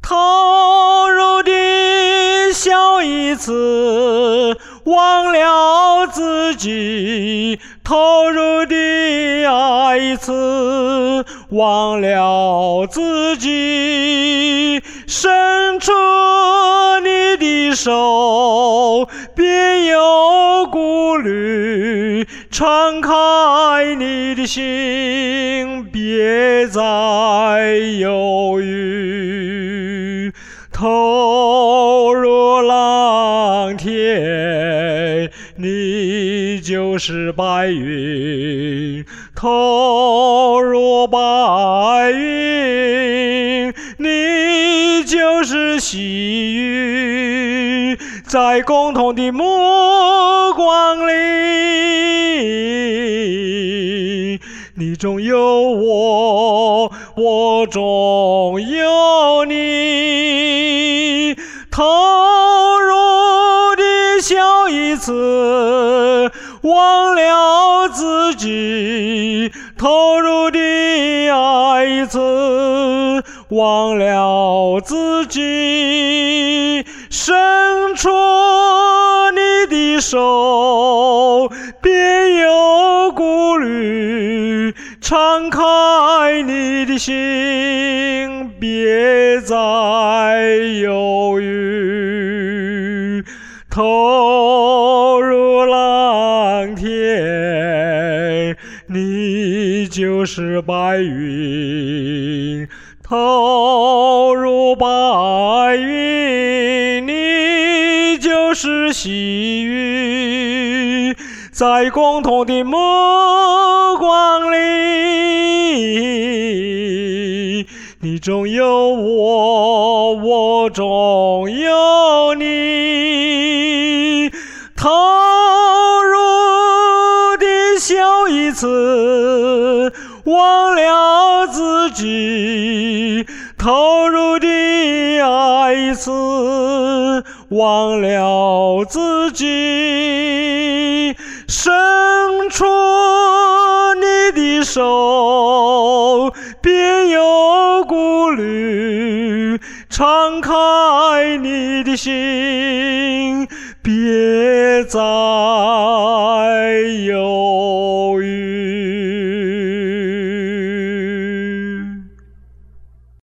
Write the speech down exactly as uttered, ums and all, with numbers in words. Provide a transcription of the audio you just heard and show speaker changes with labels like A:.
A: 投入的笑一次，忘了自己；投入的爱一次，忘了自己。伸出你的手，别有顾虑；敞开你的心，别再犹豫。投入蓝天，你就是白云；投入白云，你就是细雨。在共同的目光里，你中有我，我中有你。投入的笑一次，忘了自己；投入的爱一次，忘了自己。伸出你的手，别有顾虑；敞开你的心，别再犹豫。投入蓝天，你就是白云；投入白云，你就是细雨。在共同的目光里，你中有我，我中有你。投入的笑一次，忘了自己；投入的爱一次，忘了自己。伸出你的手，别有顾虑；敞开你的心，别再